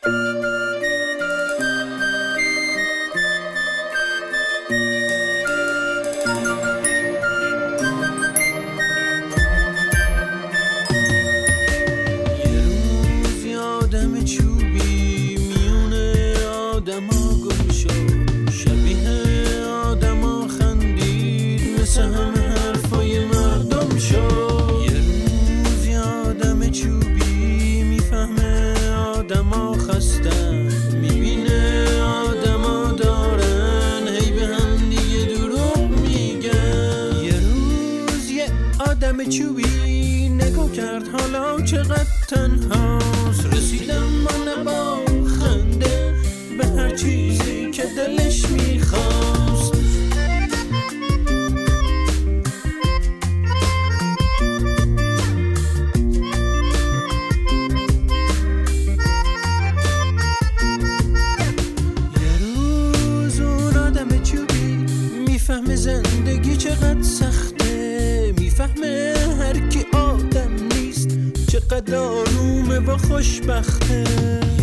چوبی نگاه کرد حالا چقدر تنهاست، رسیدم من با خنده به هر چیزی که دلش میخواست. یه روز اون آدم چوبی میفهمه زندگی چقدر سخته، میفهمه هر کی آدم نیست چقدر آرومه و خوشبخته.